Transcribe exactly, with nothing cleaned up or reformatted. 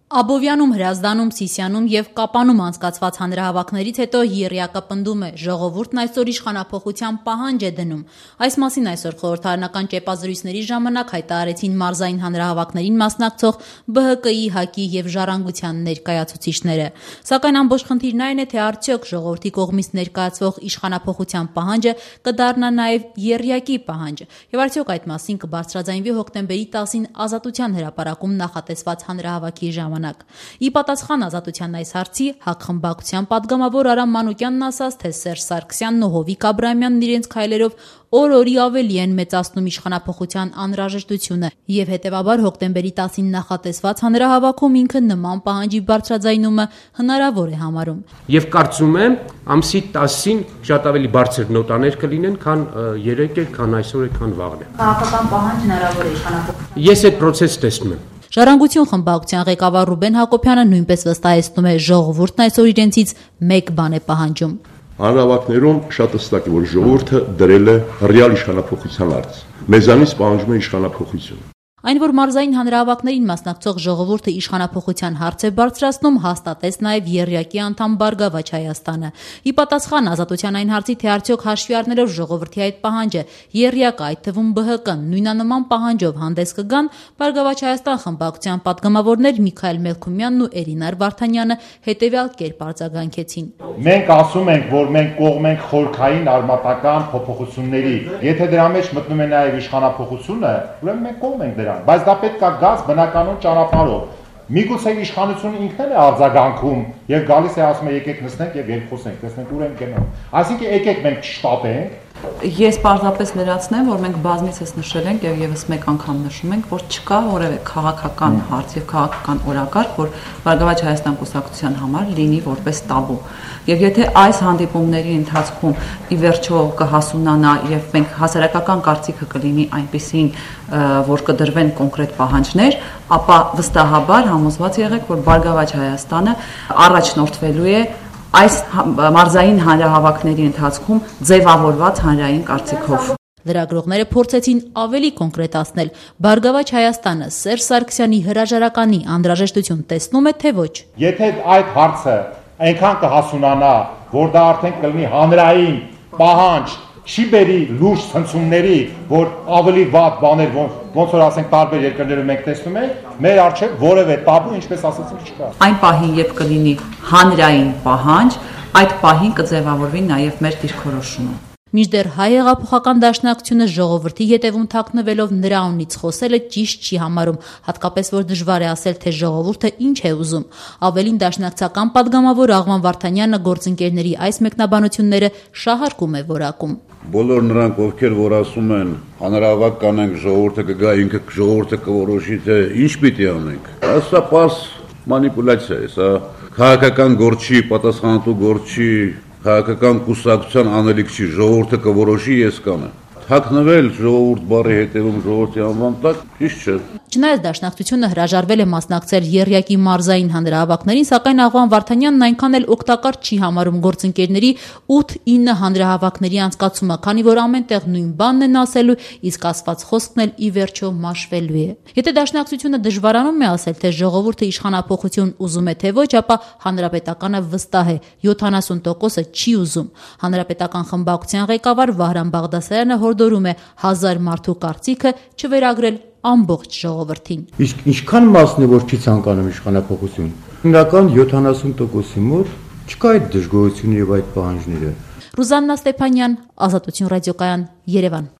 Աբովյանում, Հրազդանում, Սիսիանում և Կապանում անցկացված հանրահավաքներից հետո ԵՌԵԱԿ-ը պնդում է՝ ժողովուրդն այսօր իշխանափոխության պահանջ է դնում։ Այս մասին այսօր խորհրդարանական ճեպազրույցների ժամանակ հայտարարեցին մարզային հանրահավաքներին մասնակցող ԲՀԿ-ի, ՀԱԿ-ի և Ժառանգության ներկայացուցիչները։ Սակայն ամբողջ խնդիրն այն է, թե արդյոք ժողովրդի կողմից ներկայացվող իշխանափոխության պահանջը կդառնա նաև ԵՌԵԱԿ-ի պահանջ, և արդյոք այդ մասին կբարձրաձայնվի հոկտեմբերի տասին Ազատության հրապարակում նախատեսված հանրահավաքի ժամանակ։ Ի պատասխան Ազատության այս հարցի ՀԱԿ խմբակցության պատգամավոր Արամ Մանուկյանն ասաց, թե Սերժ Սարգսյանն ու Հովիկ Աբրահամյանն իրենց քայլերով օր-օրի ավելի են մեծացնում իշխանափոխության անհրաժեշտությունը և հետևաբար հոկտեմբերի տասին նախատեսված հանրահավաքում ինքը նման պահանջի բարձրաձայնումը հնարավոր է համարում։ Եվ կարծում եմ ամսի տասին շատ ավելի բարձր նոտաներ կլինեն, քան երեկ է, քան այսօր է, քան վաղն է։ Քաղաքական պահանջ հնարավոր է իշխանափոխության։ Ես այդ process տեսնում եմ։ Ժառանգություն խմբակցության ղեկավար Ռուբեն Հակոբյանը նույնպես վստահեցնում է, ժողովուրդն այսօր իրենցից մեկ բան է պահանջում։ Հանրահավաքներում շատ հստակ է, որ ժողովուրդը դրել է ռեալ իշխանափոխության հարց։ Մեզանից պահանջում է իշխանափոխություն։ Այն, որ մարզային հանրահավաքներին մասնակցող ժողովուրդը իշխանափոխության հարց է բարձրացնում, հաստատեց նաև ԵՌԵԱԿ-ի անդամ Բարգավաճ Հայաստանը։ Ի պատասխան Ազատության այն հարցի, թե արդյոք հաշվի առնելով ժողովրդի այդ պահանջը, ԵՌԵԱԿ-ը, այդ թվում ԲՀԿ-ն, նույնանման պահանջով հանդես կգան, Բարգավաճ Հայաստան խմբակցության պատգամավորներ Միքայել Մելքումյանն ու Էրինար Վարդանյանը հետևյալ կերպ արձագանքեցին։ Մենք ասում ենք, որ մենք կողմ ենք խորքային արմատական փոփոխությունների։ Եթե դրա մեջ մտնում է նաև իշխանափոխությունը, ուրեմն մենք կողմ ենք դրա։ Բայց դա պետք է գազ բնականոն ճանապարհով։ Միգուցե իշխանությունը ինքն էլ է արձագանքում եւ գալիս է ասում է եկեք նստենք եւ երկխոսենք, տեսնենք ուր ենք գնում։ Այսինքն եկեք մենք չշտապենք։ Ես պարզապես լրացնեմ, որ մենք բազմիցս նշել ենք եւ եւս մեկ անգամ նշում ենք, որ չկա որևէ քաղաքական հարց եւ քաղաքական օրակարգ, որ Բարգավաճ Հայաստան կուսակցության համար լինի որպես տաբու։ Եվ եթե այս հանդիպումների ընթացքում ի վերջո կհասունանա եւ մենք հասարակական կարծիքը կլինի այնպեսին, որ կդրվեն կոնկրետ պահանջներ, ապա վստահաբար համոզված եղեք, որ Բարգավաճ Հայաստանը առաջնորդվելու է այս մարզային հանրահավաքների ընթացքում ձևավորված հանրային կարծիքով։ Լրագրողները փորձեցին ավելի կոնկրետացնել, Բարգավաճ Հայաստանը Սերժ Սարգսյանի հրաժարականի անհրաժեշտություն տեսնում է, թե ոչ։ Եթե այդ հարցը այնքան կհասունանա, որ դա արդեն կլինի հանրային պահանջ, չի բերի լուրջ ցնցումների, որ ավելի վատ բաներ, ոնց որ ասենք տարբեր երկրներում մենք տեսնում ենք, մեր առջև որևէ տաբու, ինչպես ասացինք, չկա։ Այն պահին, երբ կլինի հանրային պահանջ, այդ պահին կձևավորվի նաև մեր դիրքորոշումը։ Մինչդեռ Հայ հեղափոխական դաշնակցությունը ժողովրդի ետևում թաքնվելով նրա անունից խոսելը ճիշտ չի համարում, հատկապես որ դժվար է ասել, թե ժողովուրդը ինչ է ուզում։ Ավելին դաշնակցական պատգամավոր Աղվան Վարդանյանը գործընկերների այս մեկնաբանությունները շահարկում է որակում։ Բոլոր նրանք, ովքեր որ ասում են հանրահավաք կանենք, ժողովուրդը կգա, ինքը ժողովուրդը կորոշի, թե ինչ պիտի անենք։ Սա պարզ մանիպուլյացիա է, սա քաղաքական գործ չի, պատասխանատու գործ չի, քաղաքական կուսակցության անելիք չի, ժողովուրդը կորոշի, ես կանեմ։ Թաքնվել ժողովուրդ բառի հետևում ժողովրդի անվան տակ ճիշտ չէ։ Չնայած դաշնակցությունը հրաժարվել է մասնակցել ԵՌԵԱԿ-ի մարզային հանրահավաքներին, սակայն Աղվան Վարդանյանն այնքան էլ օգտակար չի համարում գործընկերների ութ-ինը հանրահավաքների անցկացումը, քանի որ ամենտեղ նույն բանն են ասելու, իսկ ասված խոսքն էլ ի վերջո մաշվելու է։ Եթե դաշնակցությունը դժվարանում է ասել, թե ժողովուրդը իշխանափոխություն ուզում է թե ոչ, ապա հանրապետականը վստահ է յոթանասուն տոկոսը չի ուզում։ Հանրապետական խմբակցության ղեկավար Վահրամ Բաղդասարյանը հորդորում է հազար մարդու կարծիքը չվերագրել ամբողջ ժողովրդին։ Իսկ ինչքան մասն է, որ չի ցանկանում իշխանափոխություն։ Հիմնական յոթանասուն տոկոսի մոտ չկա այդ դժգոհությունը եւ այդ պահանջները։ Ռուզաննա Ստեփանյան, Ազատություն ռադիոկայան, Երևան։